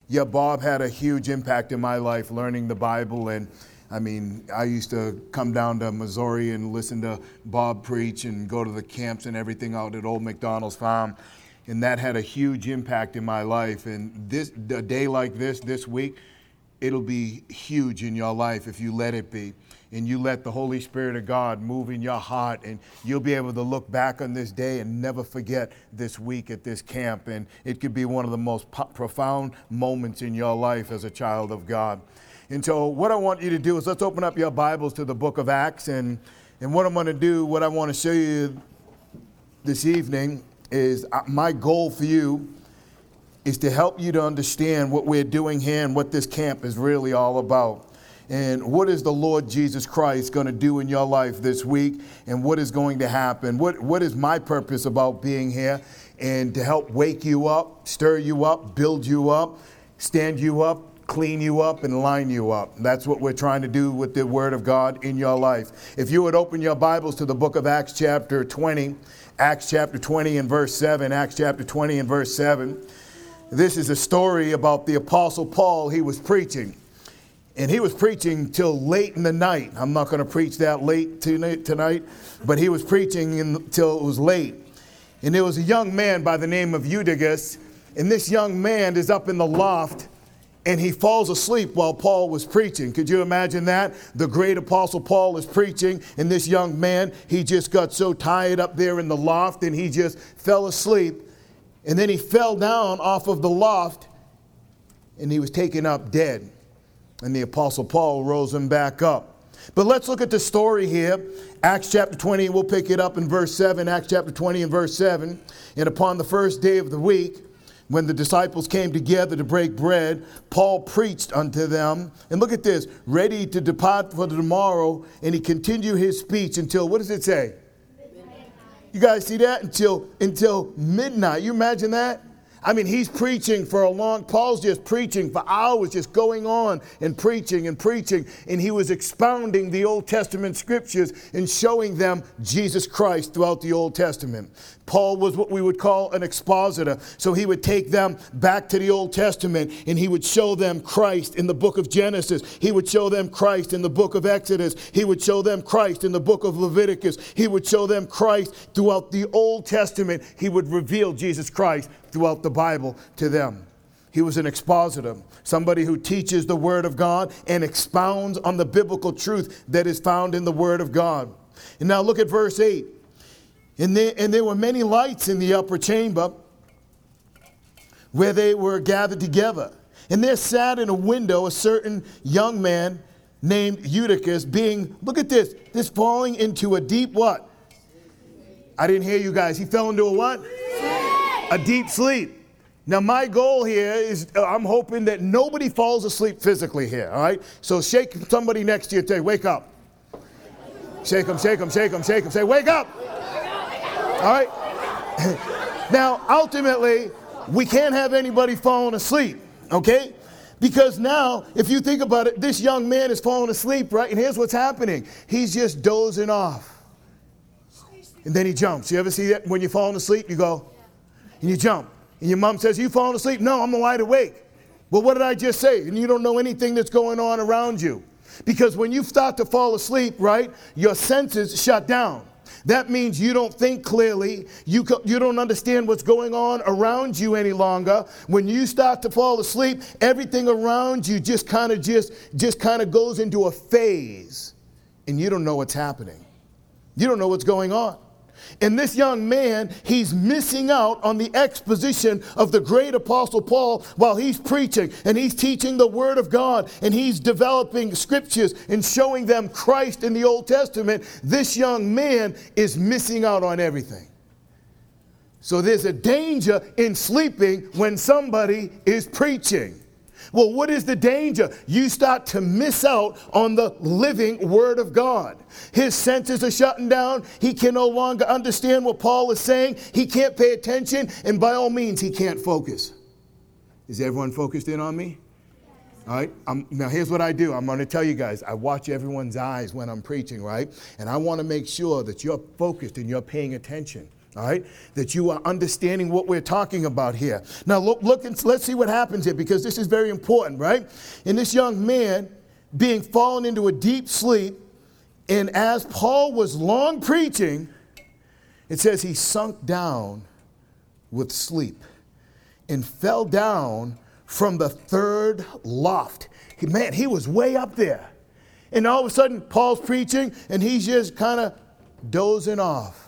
Yeah, Bob had a huge impact in my life, learning the Bible. And I used to come down to Missouri and listen to Bob preach and go to the camps and everything out at Old McDonald's Farm. And that had a huge impact in my life. And a day like this week, it'll be huge in your life if you let it be. And you let the Holy Spirit of God move in your heart, and you'll be able to look back on this day and never forget this week at this camp. And it could be one of the most profound moments in your life as a child of God. And so what I want you to do is let's open up your Bibles to the book of Acts. And what I'm going to do, what I want to show you this evening is my goal for you is to help you to understand what we're doing here and what this camp is really all about. And what is the Lord Jesus Christ going to do in your life this week? And what is going to happen? What is my purpose about being here? And to help wake you up, stir you up, build you up, stand you up, clean you up, and line you up. That's what we're trying to do with the Word of God in your life. If you would open your Bibles to the book of Acts chapter 20, Acts chapter 20 and verse 7, Acts chapter 20 and verse 7. This is a story about the Apostle Paul. He was preaching. And he was preaching till late in the night. I'm not going to preach that late tonight, but he was preaching until it was late. And there was a young man by the name of Eutychus, and this young man is up in the loft, and he falls asleep while Paul was preaching. Could you imagine that? The great Apostle Paul is preaching, and this young man, he just got so tired up there in the loft, and he just fell asleep. And then he fell down off of the loft, and he was taken up dead. And the Apostle Paul rose him back up. But let's look at the story here. Acts chapter 20, we'll pick it up in verse 7. Acts chapter 20 and verse 7. And upon the first day of the week, when the disciples came together to break bread, Paul preached unto them. And look at this, ready to depart for tomorrow. And he continued his speech until, what does it say? Midnight. You guys see that? Until midnight. You imagine that? He's preaching for Paul's just preaching for hours, just going on and preaching. And he was expounding the Old Testament scriptures and showing them Jesus Christ throughout the Old Testament. Paul was what we would call an expositor. So he would take them back to the Old Testament and he would show them Christ in the book of Genesis. He would show them Christ in the book of Exodus. He would show them Christ in the book of Leviticus. He would show them Christ throughout the Old Testament. He would reveal Jesus Christ throughout the Bible to them. He was an expositor, somebody who teaches the Word of God and expounds on the biblical truth that is found in the Word of God. And now look at verse 8. And there were many lights in the upper chamber where they were gathered together. And there sat in a window a certain young man named Eutychus, look at this falling into a deep what? I didn't hear you guys. He fell into a what? A deep sleep. Now, my goal here is I'm hoping that nobody falls asleep physically here, all right? So shake somebody next to you and say, wake up. Shake them. Say, wake up. All right? Now, ultimately, we can't have anybody falling asleep, okay? Because now, if you think about it, this young man is falling asleep, right? And here's what's happening. He's just dozing off. And then he jumps. You ever see that? When you're falling asleep, you go, and you jump. And your mom says, you falling asleep? No, I'm wide awake. Well, what did I just say? And you don't know anything that's going on around you. Because when you start to fall asleep, right, your senses shut down. That means you don't think clearly. You don't understand what's going on around you any longer. When you start to fall asleep, everything around you just kind of goes into a phase. And you don't know what's happening. You don't know what's going on. And this young man, he's missing out on the exposition of the great Apostle Paul while he's preaching and he's teaching the Word of God and he's developing scriptures and showing them Christ in the Old Testament. This young man is missing out on everything. So there's a danger in sleeping when somebody is preaching. Well, what is the danger? You start to miss out on the living Word of God. His senses are shutting down. He can no longer understand what Paul is saying. He can't pay attention, and by all means, he can't focus. Is everyone focused in on me? All right. Now, here's what I do. I'm going to tell you guys, I watch everyone's eyes when I'm preaching, right? And I want to make sure that you're focused and you're paying attention. All right, that you are understanding what we're talking about here. Now look and let's see what happens here, because this is very important, right? And this young man being fallen into a deep sleep, and as Paul was long preaching, it says he sunk down with sleep and fell down from the third loft. He was way up there. And all of a sudden, Paul's preaching, and he's just kind of dozing off.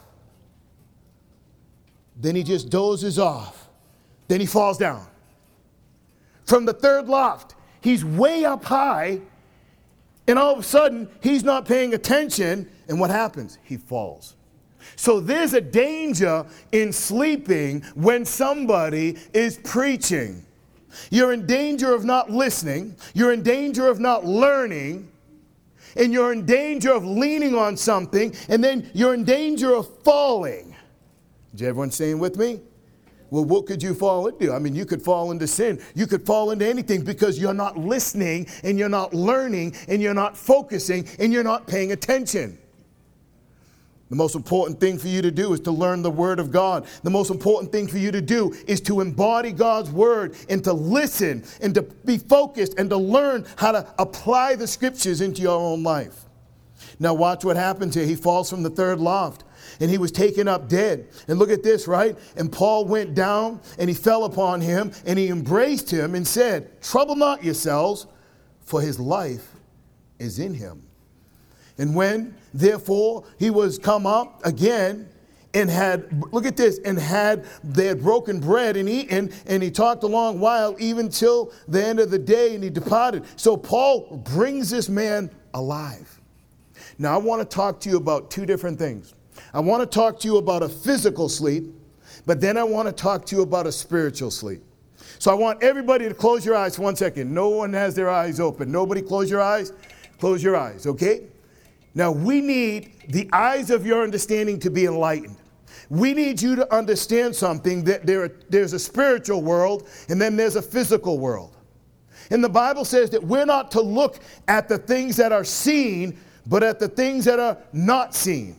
Then he just dozes off. Then he falls down. From the third loft, he's way up high, and all of a sudden, he's not paying attention, and what happens? He falls. So there's a danger in sleeping when somebody is preaching. You're in danger of not listening. You're in danger of not learning. And you're in danger of leaning on something. And then you're in danger of falling. Is everyone staying with me? Well, what could you fall into? I mean, you could fall into sin. You could fall into anything because you're not listening and you're not learning and you're not focusing and you're not paying attention. The most important thing for you to do is to learn the Word of God. The most important thing for you to do is to embody God's Word and to listen and to be focused and to learn how to apply the Scriptures into your own life. Now watch what happens here. He falls from the third loft and he was taken up dead. And look at this, right? And Paul went down and he fell upon him and he embraced him and said, "Trouble not yourselves, for his life is in him." And when, therefore, he was come up again and had, look at this, and they had broken bread and eaten, and he talked a long while, even till the end of the day, and he departed. So Paul brings this man alive. Now, I want to talk to you about two different things. I want to talk to you about a physical sleep, but then I want to talk to you about a spiritual sleep. So I want everybody to close your eyes for 1 second. No one has their eyes open. Nobody close your eyes? Close your eyes, okay? Now, we need the eyes of your understanding to be enlightened. We need you to understand something, that there's a spiritual world and then there's a physical world. And the Bible says that we're not to look at the things that are seen, but at the things that are not seen.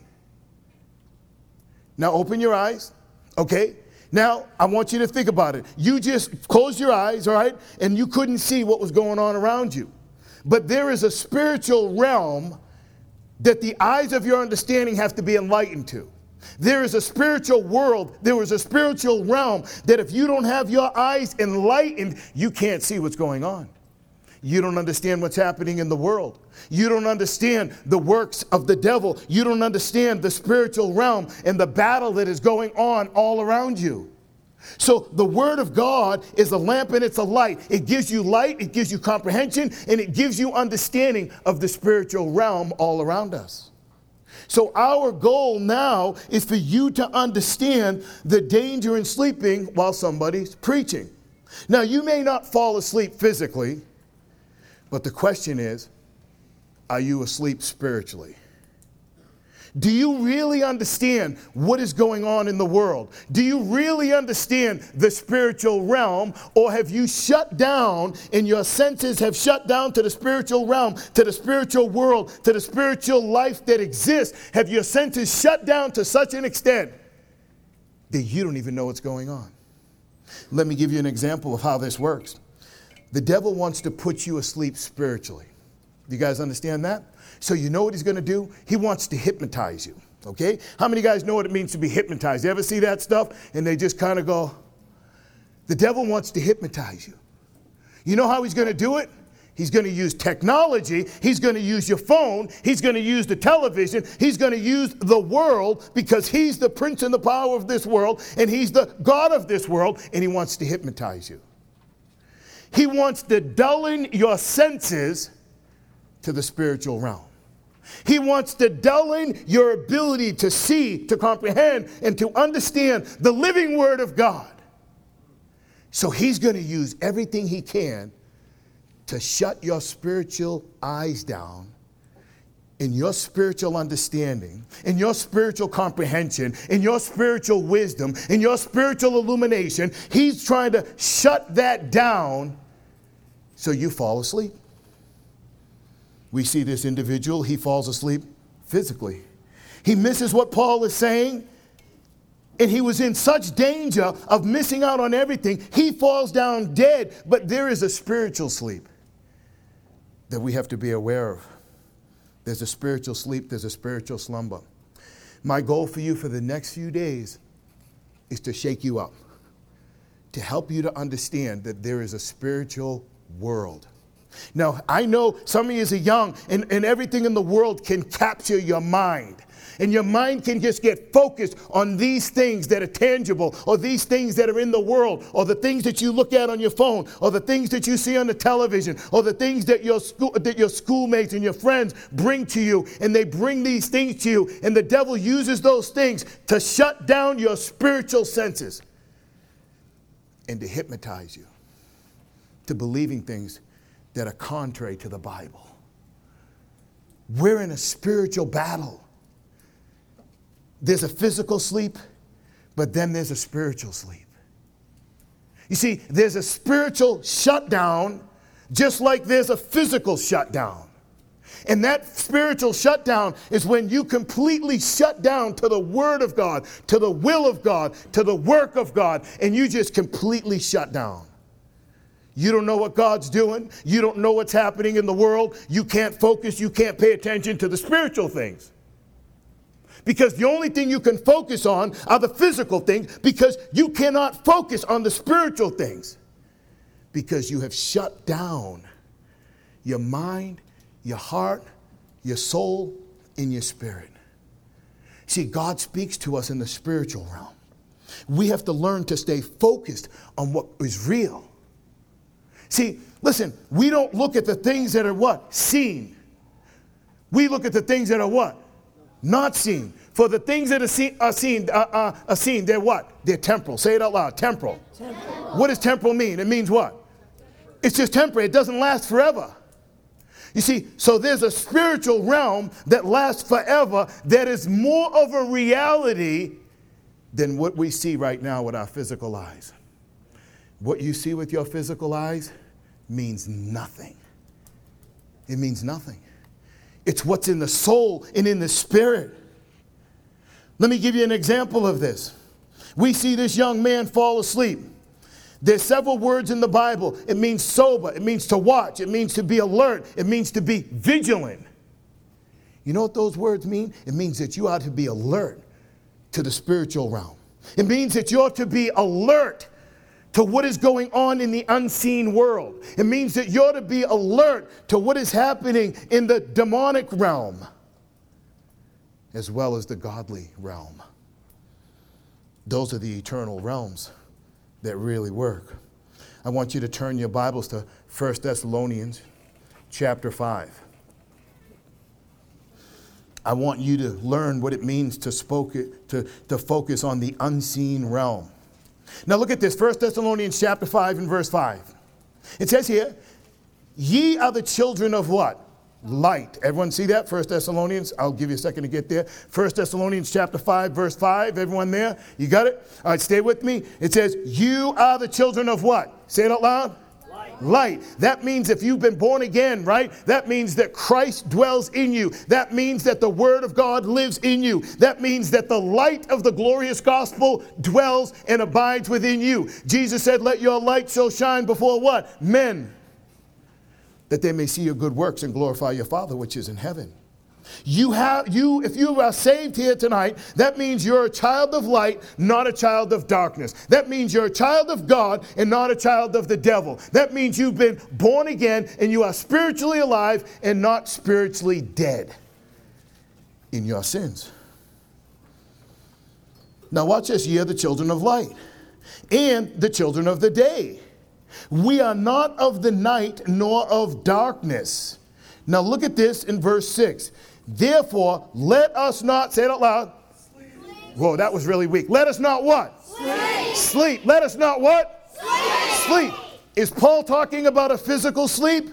Now, open your eyes, okay? Now, I want you to think about it. You just closed your eyes, all right? And you couldn't see what was going on around you. But there is a spiritual realm that the eyes of your understanding have to be enlightened to. There is a spiritual world, there is a spiritual realm that if you don't have your eyes enlightened, you can't see what's going on. You don't understand what's happening in the world. You don't understand the works of the devil. You don't understand the spiritual realm and the battle that is going on all around you. So the Word of God is a lamp and it's a light. It gives you light, it gives you comprehension, and it gives you understanding of the spiritual realm all around us. So our goal now is for you to understand the danger in sleeping while somebody's preaching. Now, you may not fall asleep physically, but the question is, are you asleep spiritually? Do you really understand what is going on in the world? Do you really understand the spiritual realm? Or have you shut down and your senses have shut down to the spiritual realm, to the spiritual world, to the spiritual life that exists? Have your senses shut down to such an extent that you don't even know what's going on? Let me give you an example of how this works. The devil wants to put you asleep spiritually. Do you guys understand that? So you know what he's going to do? He wants to hypnotize you, okay? How many guys know what it means to be hypnotized? You ever see that stuff? And they just kind of go, the devil wants to hypnotize you. You know how he's going to do it? He's going to use technology. He's going to use your phone. He's going to use the television. He's going to use the world because he's the prince and the power of this world, and he's the God of this world, and he wants to hypnotize you. He wants to dullen your senses to the spiritual realm. He wants to dullen your ability to see, to comprehend, and to understand the living Word of God. So he's going to use everything he can to shut your spiritual eyes down in your spiritual understanding, in your spiritual comprehension, in your spiritual wisdom, in your spiritual illumination. He's trying to shut that down so you fall asleep. We see this individual, he falls asleep physically. He misses what Paul is saying, And he was in such danger of missing out on everything, he falls down dead. But there is a spiritual sleep that we have to be aware of. There's a spiritual sleep, there's a spiritual slumber. My goal for you for the next few days is to shake you up, to help you to understand that there is a spiritual world. Now, I know some of you are young, and everything in the world can capture your mind. And your mind can just get focused on these things that are tangible, or these things that are in the world, or the things that you look at on your phone, or the things that you see on the television, or the things that your schoolmates and your friends bring to you. And they bring these things to you, and the devil uses those things to shut down your spiritual senses and to hypnotize you to believing things that are contrary to the Bible. We're in a spiritual battle. There's a physical sleep, but then there's a spiritual sleep. You see, there's a spiritual shutdown, just like there's a physical shutdown. And that spiritual shutdown is when you completely shut down to the Word of God, to the will of God, to the work of God, and you just completely shut down. You don't know what God's doing. You don't know what's happening in the world. You can't focus. You can't pay attention to the spiritual things. Because the only thing you can focus on are the physical things, because you cannot focus on the spiritual things. Because you have shut down your mind, your heart, your soul, and your spirit. See, God speaks to us in the spiritual realm. We have to learn to stay focused on what is real. See, listen, we don't look at the things that are what? Seen. We look at the things that are what? Not seen. For the things that are seen, they're what? They're temporal. Say it out loud. Temporal. What does temporal mean? It means what? It's just temporary. It doesn't last forever. You see, so there's a spiritual realm that lasts forever that is more of a reality than what we see right now with our physical eyes. What you see with your physical eyes means nothing. It means nothing. It's what's in the soul and in the spirit. Let me give you an example of this. We see this young man fall asleep. There's several words in the Bible. It means sober. It means to watch. It means to be alert. It means to be vigilant. You know what those words mean? It means that you ought to be alert to the spiritual realm. It means that you ought to be alert to what is going on in the unseen world. It means that you ought to be alert to what is happening in the demonic realm, as well as the godly realm. Those are the eternal realms that really work. I want you to turn your Bibles to 1 Thessalonians chapter 5. I want you to learn what it means to focus on the unseen realm. Now look at this, 1 Thessalonians chapter 5 and verse 5. It says here, ye are the children of what? Light. Everyone see that? 1 Thessalonians. I'll give you a second to get there. 1 Thessalonians chapter 5, verse 5. Everyone there? You got it? All right, stay with me. It says, you are the children of what? Say it out loud. Light. That means if you've been born again, right? That means that Christ dwells in you. That means that the Word of God lives in you. That means that the light of the glorious gospel dwells and abides within you. Jesus said, let your light so shine before what? Men. That they may see your good works and glorify your Father which is in heaven. If you are saved here tonight, that means you're a child of light, not a child of darkness. That means you're a child of God and not a child of the devil. That means you've been born again and you are spiritually alive and not spiritually dead in your sins. Now watch this. Ye are the children of light and the children of the day. We are not of the night nor of darkness. Now look at this in verse 6. Therefore, let us not, say it out loud. Sleep. Whoa, that was really weak. Let us not what? Sleep. Sleep. Let us not what? Sleep. Sleep. Is Paul talking about a physical sleep?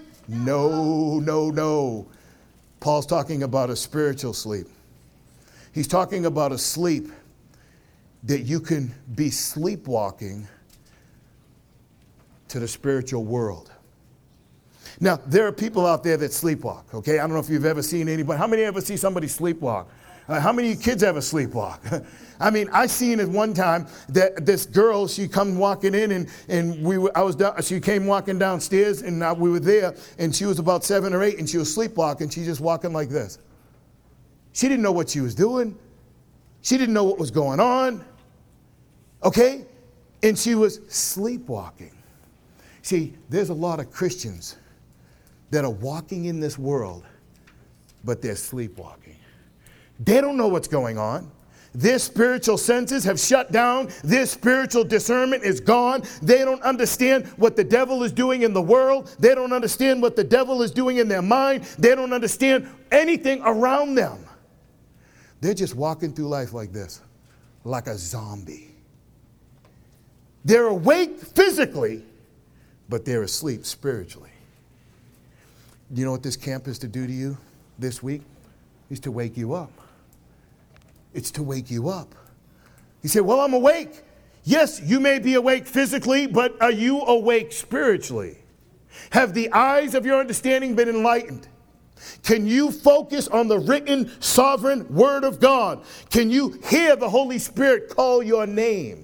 No. Paul's talking about a spiritual sleep. He's talking about a sleep that you can be sleepwalking to the spiritual world. Now, there are people out there that sleepwalk, okay? I don't know if you've ever seen anybody. How many ever see somebody sleepwalk? How many of you kids ever sleepwalk? I mean, I seen it one time that this girl, she come walking in and she came walking downstairs and we were there and she was about 7 or 8 and she was sleepwalking. She just walking like this. She didn't know what she was doing. She didn't know what was going on. Okay? And she was sleepwalking. See, there's a lot of Christians that are walking in this world, but they're sleepwalking. They don't know what's going on. Their spiritual senses have shut down. Their spiritual discernment is gone. They don't understand what the devil is doing in the world. They don't understand what the devil is doing in their mind. They don't understand anything around them. They're just walking through life like this, like a zombie. They're awake physically, but they're asleep spiritually. You know what this camp is to do to you this week? Is to wake you up. It's to wake you up. You say, well, I'm awake. Yes, you may be awake physically, but are you awake spiritually? Have the eyes of your understanding been enlightened? Can you focus on the written, sovereign Word of God? Can you hear the Holy Spirit call your name?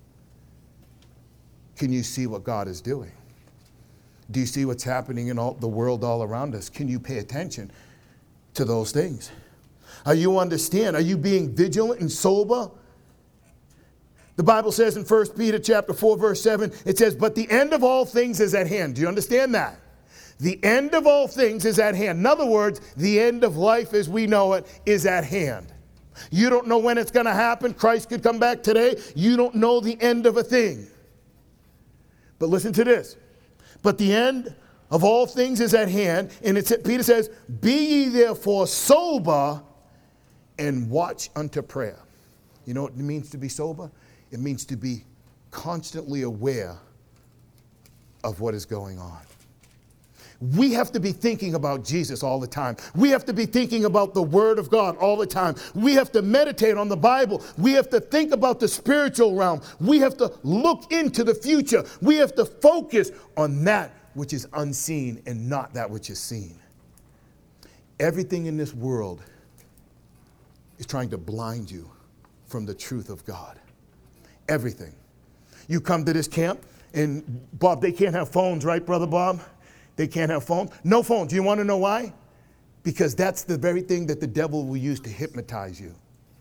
Can you see what God is doing? Do you see what's happening in the world all around us? Can you pay attention to those things? Are you understand? Are you being vigilant and sober? The Bible says in 1 Peter chapter 4, verse 7, it says, but the end of all things is at hand. Do you understand that? The end of all things is at hand. In other words, the end of life as we know it is at hand. You don't know when it's going to happen. Christ could come back today. You don't know the end of a thing. But listen to this. But the end of all things is at hand. And Peter says, be ye therefore sober and watch unto prayer. You know what it means to be sober? It means to be constantly aware of what is going on. We have to be thinking about Jesus all the time. We have to be thinking about the Word of God all the time. We have to meditate on the Bible. We have to think about the spiritual realm. We have to look into the future. We have to focus on that which is unseen and not that which is seen. Everything in this world is trying to blind you from the truth of God. Everything. You come to this camp, and Bob, they can't have phones, right, Brother Bob? They can't have phones. No phones. Do you want to know why? Because that's the very thing that the devil will use to hypnotize you.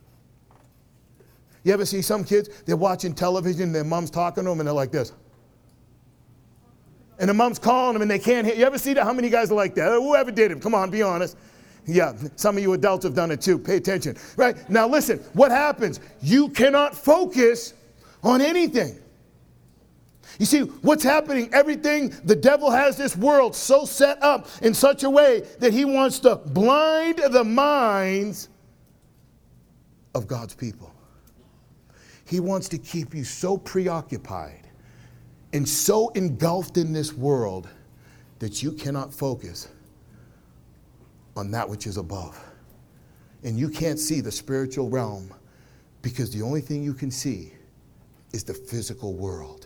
You ever see some kids, they're watching television, their mom's talking to them, and they're like this. And the mom's calling them, and they can't hear. You ever see that? How many guys are like that? Whoever did it, come on, be honest. Yeah, some of you adults have done it too. Pay attention. Right? Now listen, what happens? You cannot focus on anything. You see, what's happening, everything, the devil has this world so set up in such a way that he wants to blind the minds of God's people. He wants to keep you so preoccupied and so engulfed in this world that you cannot focus on that which is above. And you can't see the spiritual realm because the only thing you can see is the physical world.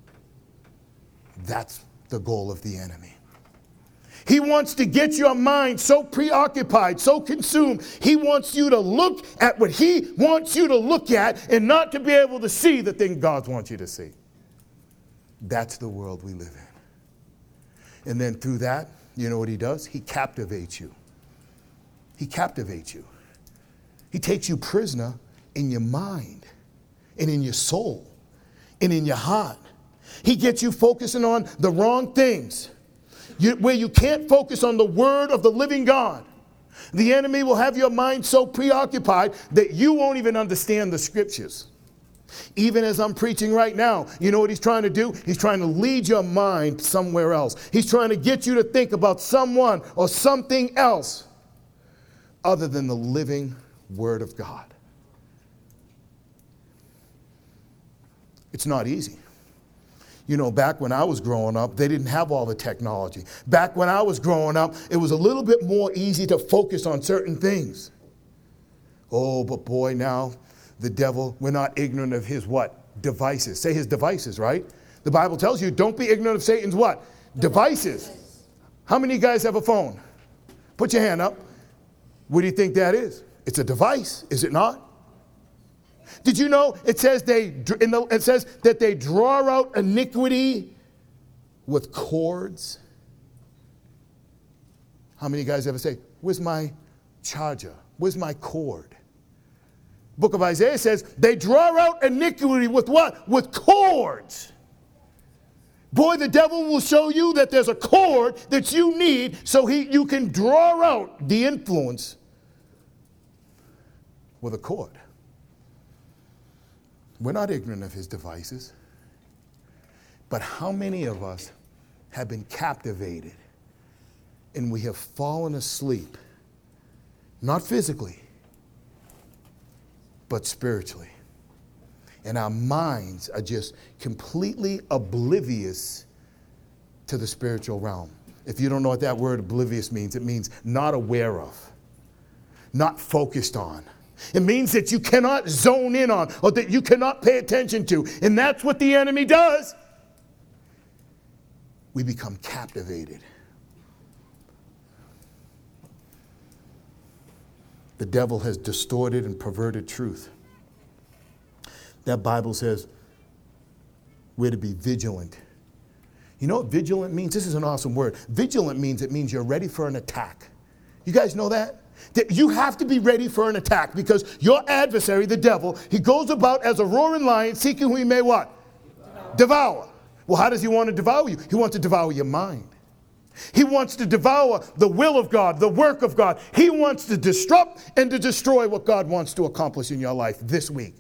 That's the goal of the enemy. He wants to get your mind so preoccupied, so consumed. He wants you to look at what he wants you to look at and not to be able to see the thing God wants you to see. That's the world we live in. And then through that, you know what he does? He captivates you. He captivates you. He takes you prisoner in your mind and in your soul and in your heart. He gets you focusing on the wrong things, where you can't focus on the Word of the living God. The enemy will have your mind so preoccupied that you won't even understand the Scriptures. Even as I'm preaching right now, you know what he's trying to do? He's trying to lead your mind somewhere else. He's trying to get you to think about someone or something else other than the living Word of God. It's not easy. You know, back when I was growing up, they didn't have all the technology. Back when I was growing up, it was a little bit more easy to focus on certain things. Oh, but boy, now the devil, we're not ignorant of his what? Devices. Say his devices, right? The Bible tells you, don't be ignorant of Satan's what? Devices. How many of you guys have a phone? Put your hand up. What do you think that is? It's a device, is it not? Did you know it says it says that they draw out iniquity with cords? How many guys ever say, "Where's my charger? Where's my cord?" Book of Isaiah says they draw out iniquity with what? With cords. Boy, the devil will show you that there's a cord that you need so you can draw out the influence with a cord. We're not ignorant of his devices. But how many of us have been captivated and we have fallen asleep, not physically, but spiritually? And our minds are just completely oblivious to the spiritual realm. If you don't know what that word oblivious means, it means not aware of, not focused on. It means that you cannot zone in on or that you cannot pay attention to. And that's what the enemy does. We become captivated. The devil has distorted and perverted truth. That Bible says we're to be vigilant. You know what vigilant means? This is an awesome word. Vigilant means you're ready for an attack. You guys know that? That you have to be ready for an attack because your adversary, the devil, he goes about as a roaring lion seeking who he may what? Devour. Well, how does he want to devour you? He wants to devour your mind. He wants to devour the will of God, the work of God. He wants to disrupt and to destroy what God wants to accomplish in your life this week.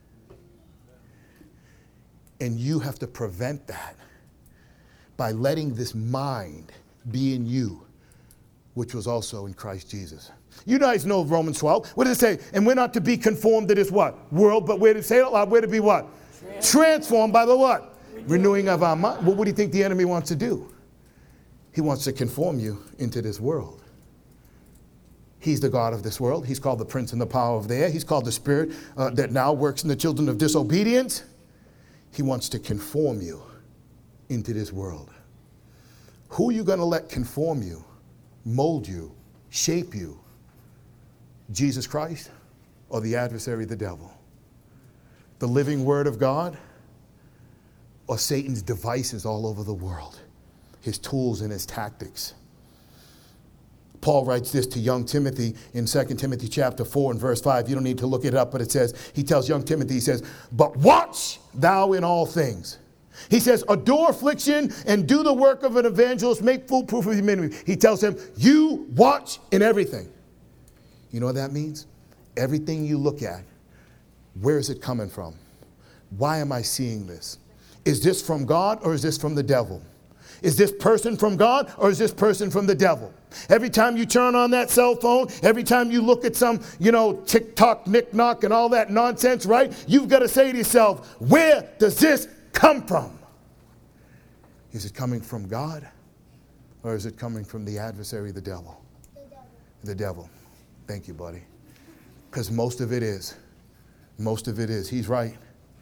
And you have to prevent that by letting this mind be in you, which was also in Christ Jesus. You guys know Romans 12. What does it say? And we're not to be conformed to this what? World, but we're to say it out loud. We're to be what? Transformed by the what? Renewing of our mind. Well, what do you think the enemy wants to do? He wants to conform you into this world. He's the God of this world. He's called the prince and the power of the air. He's called the spirit that now works in the children of disobedience. He wants to conform you into this world. Who are you going to let conform you, mold you, shape you? Jesus Christ or the adversary, the devil? The living word of God or Satan's devices all over the world? His tools and his tactics. Paul writes this to young Timothy in 2 Timothy chapter 4 and verse 5. You don't need to look it up, but it says, he tells young Timothy, he says, but watch thou in all things. He says, adore affliction and do the work of an evangelist, make full proof of your ministry. He tells him, you watch in everything. You know what that means? Everything you look at, where is it coming from? Why am I seeing this? Is this from God or is this from the devil? Is this person from God or is this person from the devil? Every time you turn on that cell phone, every time you look at some, TikTok, knick-knock and all that nonsense, right? You've got to say to yourself, where does this come from? Is it coming from God or is it coming from the adversary, the devil? The devil. Thank you, buddy. Because most of it is. Most of it is. He's right.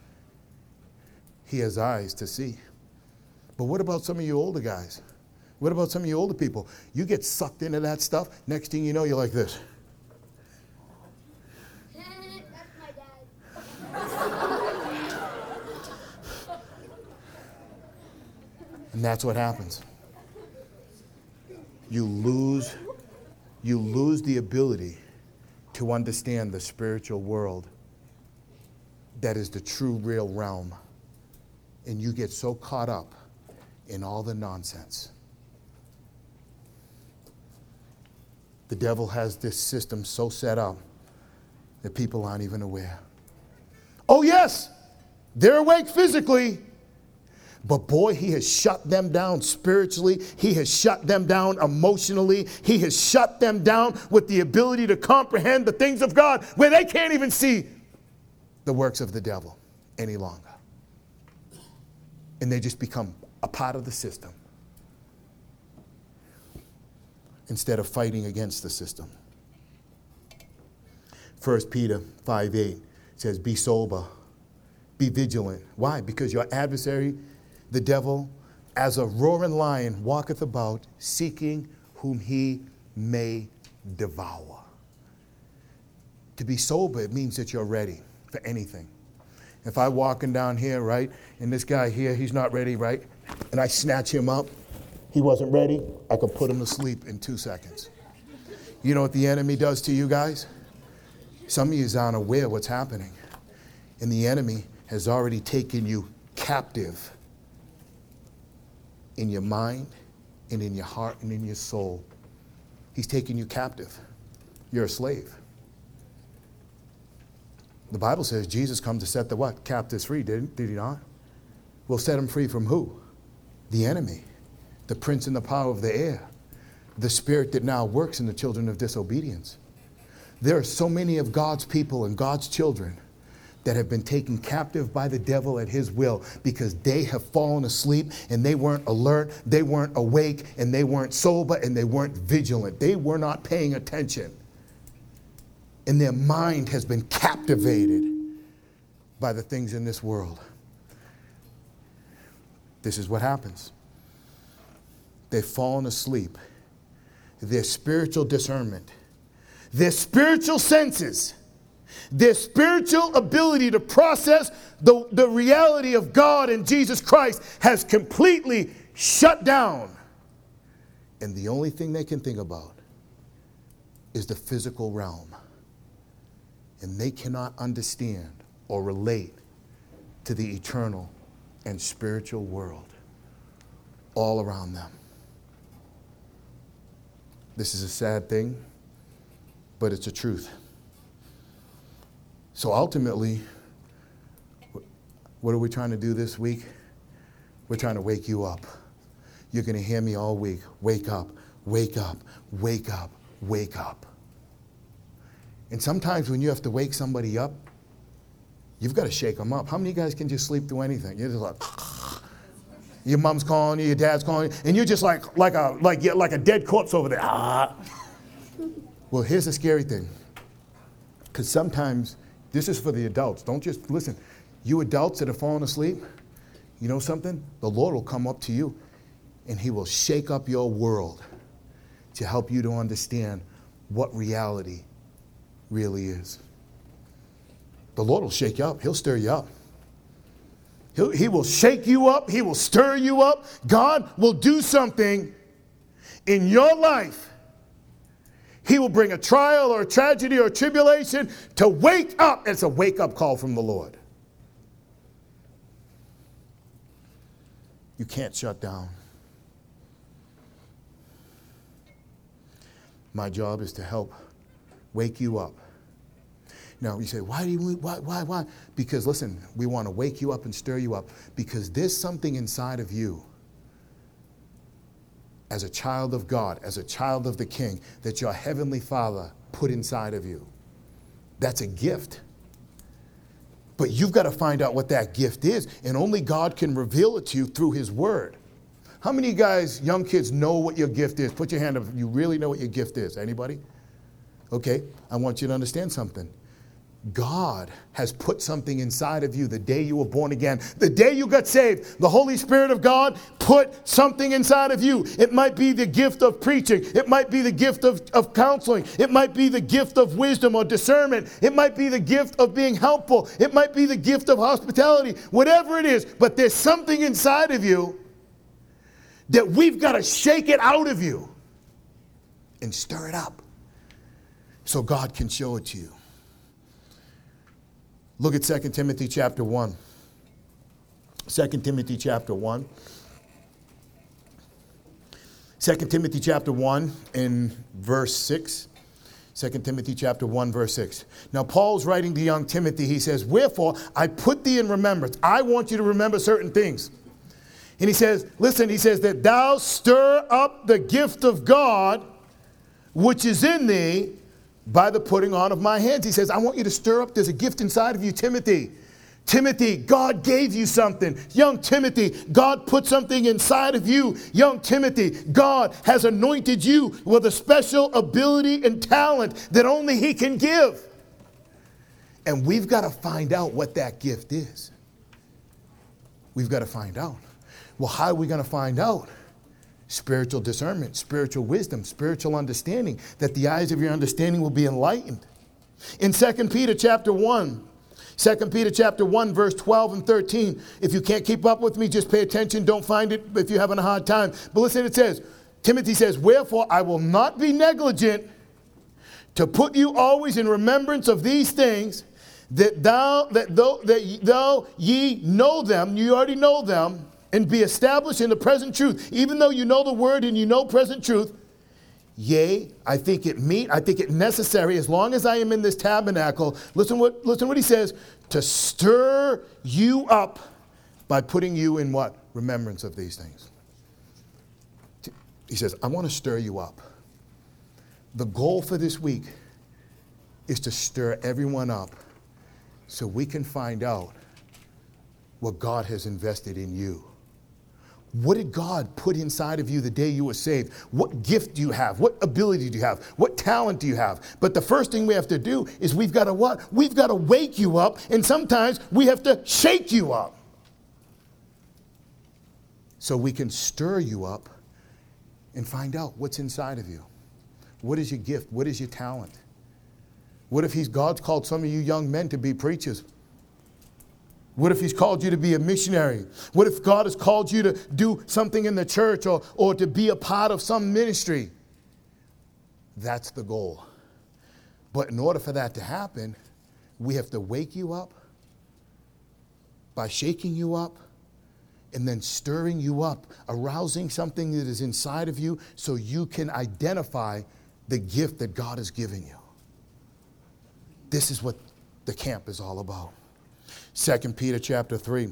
He has eyes to see. But what about some of you older guys? What about some of you older people? You get sucked into that stuff. Next thing you know, you're like this. That's my dad. And that's what happens. You lose the ability to understand the spiritual world that is the true, real realm. And you get so caught up in all the nonsense. The devil has this system so set up that people aren't even aware. Oh yes, they're awake physically, but boy, he has shut them down spiritually. He has shut them down emotionally. He has shut them down with the ability to comprehend the things of God where they can't even see the works of the devil any longer. And they just become a part of the system instead of fighting against the system. 1 Peter 5:8 says, be sober, be vigilant. Why? Because your adversary, the devil, as a roaring lion, walketh about, seeking whom he may devour. To be sober, it means that you're ready for anything. If I'm walking down here, right, and this guy here, he's not ready, right, and I snatch him up, he wasn't ready, I could put him to sleep in 2 seconds. You know what the enemy does to you guys? Some of you aren't aware what's happening. And the enemy has already taken you captive in your mind and in your heart and in your soul. He's taken you captive. You're a slave. The Bible says Jesus come to set the what? Captives free, did he not? We'll set them free from who? The enemy, the prince and the power of the air, the spirit that now works in the children of disobedience. There are so many of God's people and God's children that have been taken captive by the devil at his will because they have fallen asleep and they weren't alert, they weren't awake, and they weren't sober, and they weren't vigilant. They were not paying attention. And their mind has been captivated by the things in this world. This is what happens. They've fallen asleep. Their spiritual discernment, their spiritual senses, their spiritual ability to process the reality of God and Jesus Christ has completely shut down. And the only thing they can think about is the physical realm. And they cannot understand or relate to the eternal and spiritual world all around them. This is a sad thing, but it's a truth. So ultimately, what are we trying to do this week? We're trying to wake you up. You're going to hear me all week. Wake up, wake up, wake up, wake up. And sometimes when you have to wake somebody up, you've got to shake them up. How many of you guys can just sleep through anything? You're just like, your mom's calling you, your dad's calling you, and you're just like a dead corpse over there. Well, here's the scary thing. Because sometimes, this is for the adults. Don't just listen. You adults that have fallen asleep, you know something? The Lord will come up to you and he will shake up your world to help you to understand what reality really is. The Lord will shake you up. He'll stir you up. He will shake you up. He will stir you up. God will do something in your life. He will bring a trial or a tragedy or a tribulation to wake up. It's a wake-up call from the Lord. You can't shut down. My job is to help wake you up. Now, you say, why? Because, listen, we want to wake you up and stir you up because there's something inside of you as a child of God, as a child of the King, that your Heavenly Father put inside of you. That's a gift. But you've got to find out what that gift is, and only God can reveal it to you through His Word. How many of you guys, young kids, know what your gift is? Put your hand up if you really know what your gift is. Anybody? Okay, I want you to understand something. God has put something inside of you the day you were born again. The day you got saved, the Holy Spirit of God put something inside of you. It might be the gift of preaching. It might be the gift of counseling. It might be the gift of wisdom or discernment. It might be the gift of being helpful. It might be the gift of hospitality. Whatever it is, but there's something inside of you that we've got to shake it out of you and stir it up so God can show it to you. Look at 2 Timothy chapter 1. 2 Timothy chapter 1. 2 Timothy chapter 1 in verse 6. 2 Timothy chapter 1 verse 6. Now Paul's writing to young Timothy. He says, wherefore I put thee in remembrance. I want you to remember certain things. And he says, listen, he says that thou stir up the gift of God which is in thee by the putting on of my hands. He says, I want you to stir up. There's a gift inside of you, Timothy. Timothy, God gave you something. Young Timothy, God put something inside of you. Young Timothy, God has anointed you with a special ability and talent that only He can give. And we've got to find out what that gift is. We've got to find out. Well, how are we going to find out? Spiritual discernment, spiritual wisdom, spiritual understanding, that the eyes of your understanding will be enlightened. In 2 Peter chapter 1, 2 Peter chapter 1, verse 12 and 13. If you can't keep up with me, just pay attention. Don't find it if you're having a hard time. But listen, it says, Timothy says, wherefore I will not be negligent to put you always in remembrance of these things, that though ye know them, you already know them, and be established in the present truth. Even though you know the word and you know present truth, yea, I think it necessary, as long as I am in this tabernacle, listen what he says, to stir you up by putting you in what? Remembrance of these things. He says, I want to stir you up. The goal for this week is to stir everyone up so we can find out what God has invested in you. What did God put inside of you the day you were saved? What gift do you have? What ability do you have? What talent do you have? But the first thing we have to do is we've got to what? We've got to wake you up, and sometimes we have to shake you up so we can stir you up and find out what's inside of you. What is your gift? What is your talent? What if God's called some of you young men to be preachers? What if he's called you to be a missionary? What if God has called you to do something in the church or to be a part of some ministry? That's the goal. But in order for that to happen, we have to wake you up by shaking you up and then stirring you up, arousing something that is inside of you so you can identify the gift that God has given you. This is what the camp is all about. 2 Peter chapter 3.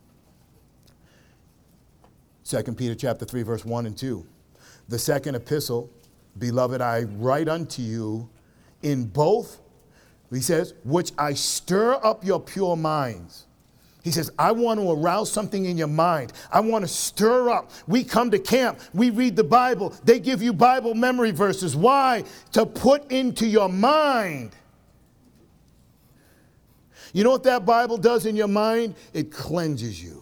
2 Peter chapter 3, verse 1 and 2. The second epistle, beloved, I write unto you in both, he says, which I stir up your pure minds. He says, I want to arouse something in your mind. I want to stir up. We come to camp. We read the Bible. They give you Bible memory verses. Why? To put into your mind. You know what that Bible does in your mind? It cleanses you.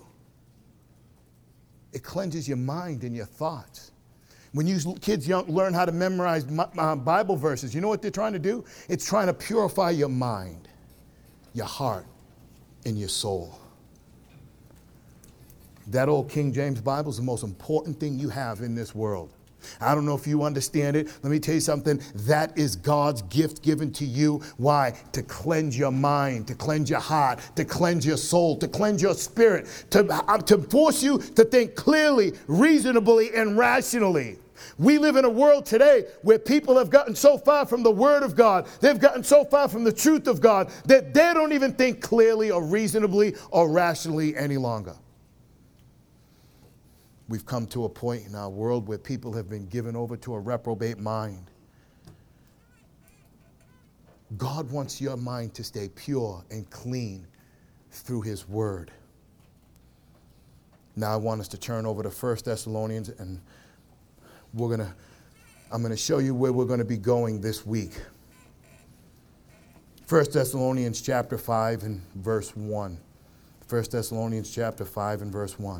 It cleanses your mind and your thoughts. When you kids learn how to memorize Bible verses, you know what they're trying to do? It's trying to purify your mind, your heart, and your soul. That old King James Bible is the most important thing you have in this world. I don't know if you understand it. Let me tell you something. That is God's gift given to you. Why? To cleanse your mind, to cleanse your heart, to cleanse your soul, to cleanse your spirit, to force you to think clearly, reasonably, and rationally. We live in a world today where people have gotten so far from the Word of God, they've gotten so far from the truth of God, that they don't even think clearly or reasonably or rationally any longer. We've come to a point in our world where people have been given over to a reprobate mind. God wants your mind to stay pure and clean through His Word. Now I want us to turn over to 1 Thessalonians, and I'm going to show you where we're going to be going this week. 1 Thessalonians chapter 5 and verse 1. 1 Thessalonians chapter 5 and verse 1.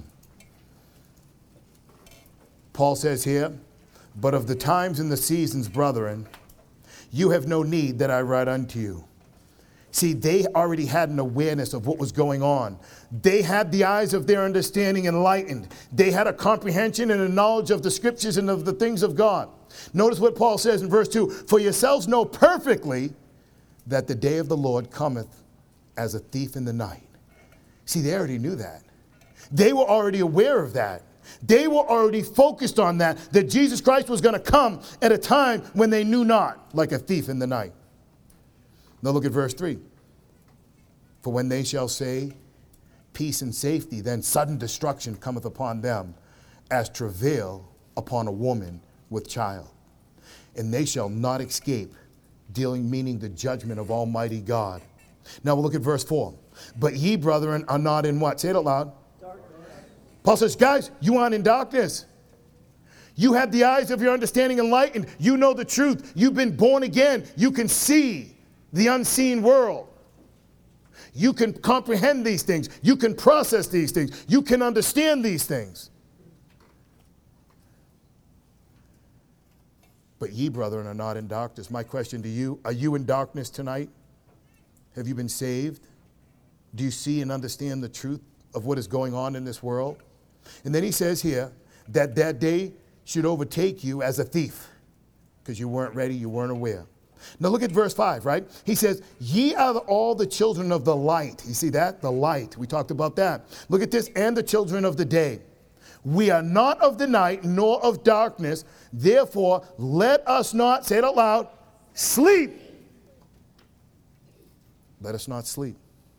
Paul says here, but of the times and the seasons, brethren, you have no need that I write unto you. See, they already had an awareness of what was going on. They had the eyes of their understanding enlightened. They had a comprehension and a knowledge of the scriptures and of the things of God. Notice what Paul says in verse 2. For yourselves know perfectly that the day of the Lord cometh as a thief in the night. See, they already knew that. They were already aware of that. They were already focused on that Jesus Christ was going to come at a time when they knew not, like a thief in the night. Now look at verse 3. For when they shall say, peace and safety, then sudden destruction cometh upon them, as travail upon a woman with child. And they shall not escape, meaning the judgment of Almighty God. Now we'll look at verse 4. But ye, brethren, are not in what? Say it out loud. Paul says, guys, you aren't in darkness. You have the eyes of your understanding enlightened. You know the truth. You've been born again. You can see the unseen world. You can comprehend these things. You can process these things. You can understand these things. But ye, brethren, are not in darkness. My question to you, are you in darkness tonight? Have you been saved? Do you see and understand the truth of what is going on in this world? And then he says here that that day should overtake you as a thief because you weren't ready, you weren't aware. Now look at verse 5, right? He says, ye are all the children of the light. You see that? The light. We talked about that. Look at this, and the children of the day. We are not of the night, nor of darkness. Therefore, let us not, say it out loud, sleep. Let us not sleep.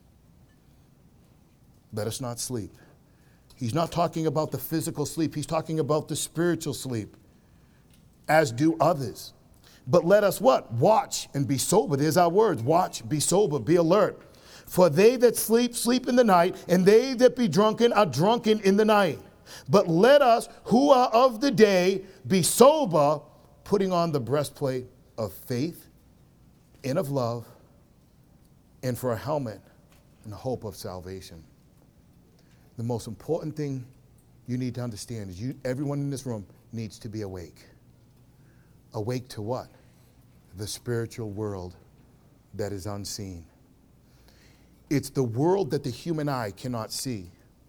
Let us not sleep. He's not talking about the physical sleep. He's talking about the spiritual sleep, as do others. But let us what? Watch and be sober. There's our words. Watch, be sober, be alert. For they that sleep, sleep in the night, and they that be drunken are drunken in the night. But let us, who are of the day, be sober, putting on the breastplate of faith and of love, and for a helmet and the hope of salvation. The most important thing you need to understand is everyone in this room needs to be awake. Awake to what? The spiritual world that is unseen. It's the world that the human eye cannot see.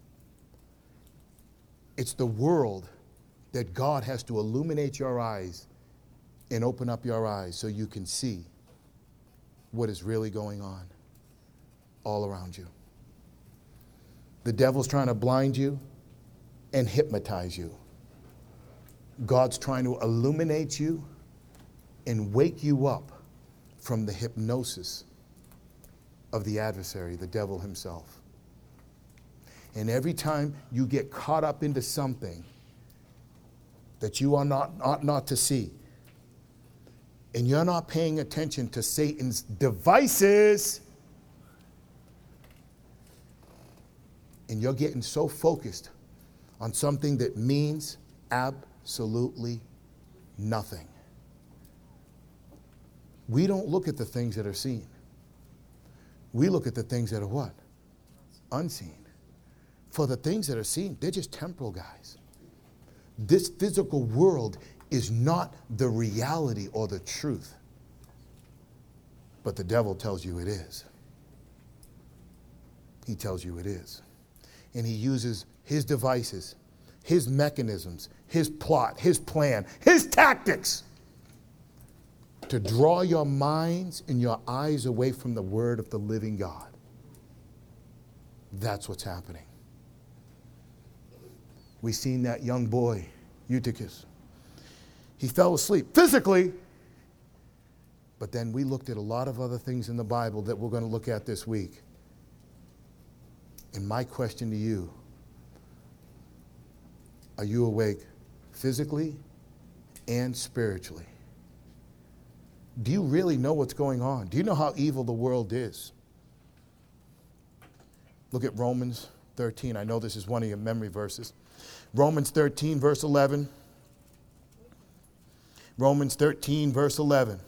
It's the world that God has to illuminate your eyes and open up your eyes so you can see what is really going on all around you. The devil's trying to blind you and hypnotize you. God's trying to illuminate you and wake you up from the hypnosis of the adversary, the devil himself. And every time you get caught up into something that you ought not to see, and you're not paying attention to Satan's devices, and you're getting so focused on something that means absolutely nothing. We don't look at the things that are seen. We look at the things that are what? Unseen. For the things that are seen, they're just temporal, guys. This physical world is not the reality or the truth. But the devil tells you it is. He tells you it is. And he uses his devices, his mechanisms, his plot, his plan, his tactics to draw your minds and your eyes away from the word of the living God. That's what's happening. We seen that young boy, Eutychus. He fell asleep physically, but then we looked at a lot of other things in the Bible that we're going to look at this week. And my question to you, are you awake physically and spiritually? Do you really know what's going on? Do you know how evil the world is? Look at Romans 13. I know this is one of your memory verses. Romans 13, verse 11. Romans 13, verse 11.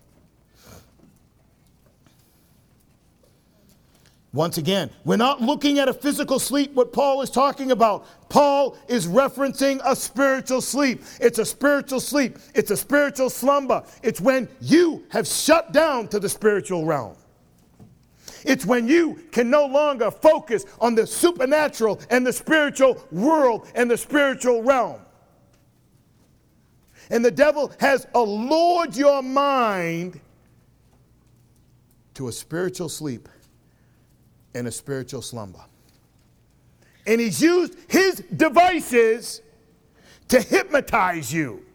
Once again, we're not looking at a physical sleep, what Paul is talking about. Paul is referencing a spiritual sleep. It's a spiritual sleep. It's a spiritual slumber. It's when you have shut down to the spiritual realm. It's when you can no longer focus on the supernatural and the spiritual world and the spiritual realm. And the devil has allured your mind to a spiritual sleep and a spiritual slumber. And he's used his devices to hypnotize you,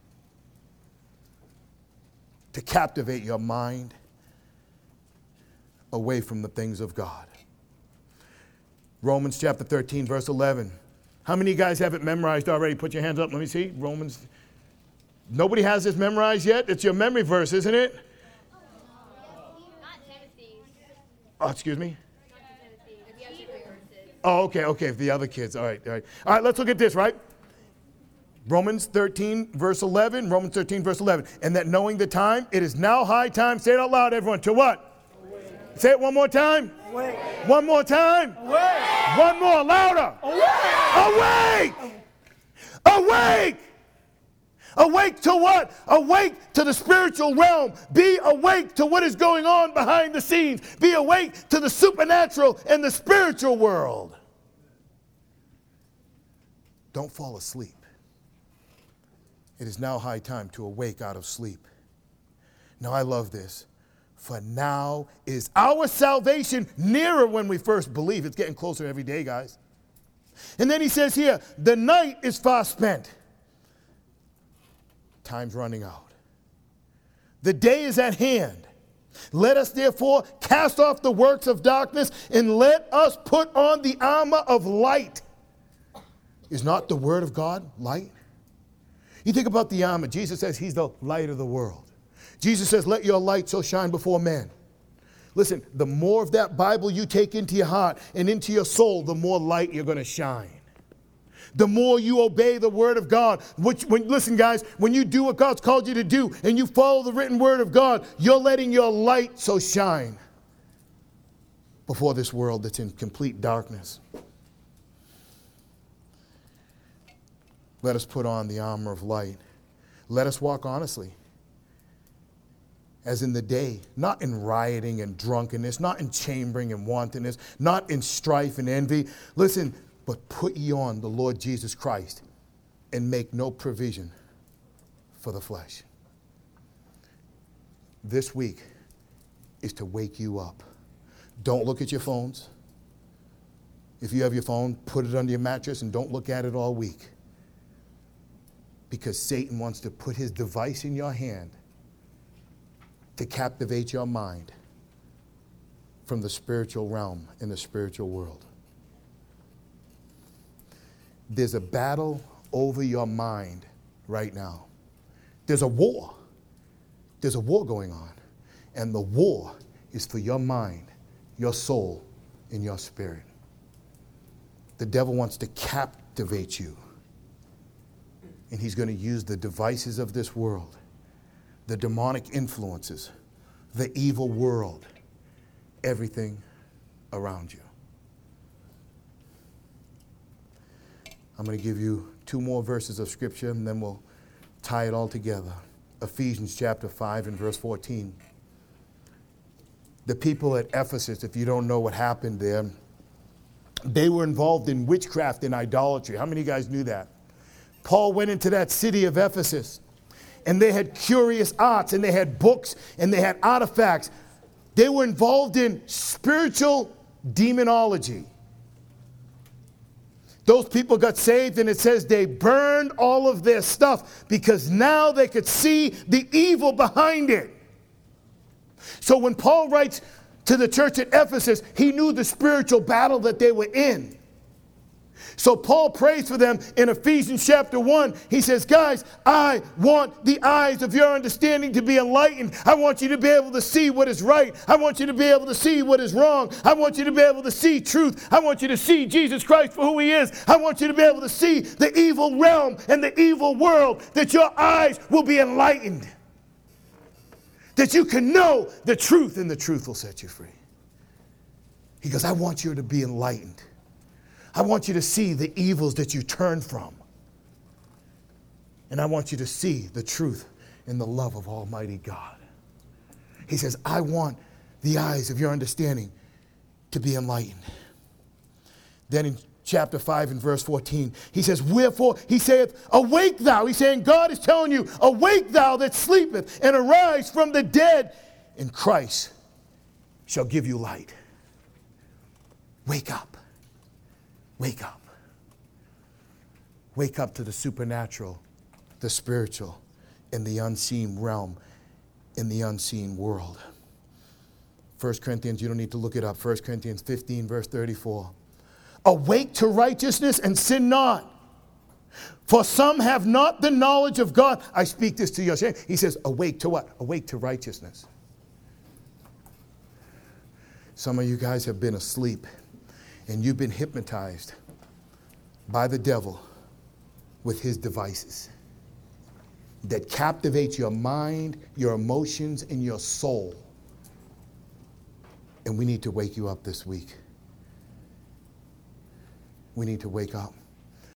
to captivate your mind away from the things of God. Romans chapter 13, verse 11. How many of you guys have it memorized already? Put your hands up. Let me see. Romans. Nobody has this memorized yet? It's your memory verse, isn't it? Not Timothy's. Oh, excuse me? Not Timothy's. Oh, okay. The other kids. All right. All right, let's look at this, right? Romans 13, verse 11. Romans 13, verse 11. And that knowing the time, it is now high time. Say it out loud, everyone. To what? Awake. Say it one more time. Awake. One more time. Awake. One more, louder. Awake. Awake. Awake. Awake to what? Awake to the spiritual realm. Be awake to what is going on behind the scenes. Be awake to the supernatural and the spiritual world. Don't fall asleep. It is now high time to awake out of sleep. Now I love this. For now is our salvation nearer when we first believe. It's getting closer every day, guys. And then he says here, the night is far spent. Time's running out. The day is at hand. Let us therefore cast off the works of darkness and let us put on the armor of light. Is not the word of God light? You think about the armor. Jesus says he's the light of the world. Jesus says, let your light so shine before men. Listen, the more of that Bible you take into your heart and into your soul, the more light you're going to shine. The more you obey the word of God. Listen, guys, when you do what God's called you to do and you follow the written word of God, you're letting your light so shine before this world that's in complete darkness. Let us put on the armor of light. Let us walk honestly, as in the day, not in rioting and drunkenness, not in chambering and wantonness, not in strife and envy. Listen, but put ye on the Lord Jesus Christ and make no provision for the flesh. This week is to wake you up. Don't look at your phones. If you have your phone, put it under your mattress and don't look at it all week. Because Satan wants to put his device in your hand to captivate your mind from the spiritual realm in the spiritual world. There's a battle over your mind right now. There's a war. There's a war going on. And the war is for your mind, your soul, and your spirit. The devil wants to captivate you. And he's going to use the devices of this world, the demonic influences, the evil world, everything around you. I'm going to give you 2 more verses of scripture and then we'll tie it all together. Ephesians chapter 5 and verse 14. The people at Ephesus, if you don't know what happened there, they were involved in witchcraft and idolatry. How many of you guys knew that? Paul went into that city of Ephesus and they had curious arts and they had books and they had artifacts. They were involved in spiritual demonology. Those people got saved and it says they burned all of their stuff because now they could see the evil behind it. So when Paul writes to the church at Ephesus, he knew the spiritual battle that they were in. So Paul prays for them in Ephesians chapter 1. He says, guys, I want the eyes of your understanding to be enlightened. I want you to be able to see what is right. I want you to be able to see what is wrong. I want you to be able to see truth. I want you to see Jesus Christ for who he is. I want you to be able to see the evil realm and the evil world, that your eyes will be enlightened. That you can know the truth and the truth will set you free. He goes, I want you to be enlightened. I want you to see the evils that you turn from. And I want you to see the truth and the love of Almighty God. He says, I want the eyes of your understanding to be enlightened. Then in chapter 5 and verse 14, he says, wherefore, he saith, awake thou. He's saying, God is telling you, awake thou that sleepeth, and arise from the dead, and Christ shall give you light. Wake up. Wake up. Wake up to the supernatural, the spiritual, and the unseen realm, in the unseen world. 1 Corinthians, you don't need to look it up. 1 Corinthians 15, verse 34. Awake to righteousness and sin not. For some have not the knowledge of God. I speak this to your shame. He says, awake to what? Awake to righteousness. Some of you guys have been asleep. And you've been hypnotized by the devil with his devices that captivate your mind, your emotions, and your soul. And we need to wake you up this week. We need to wake up.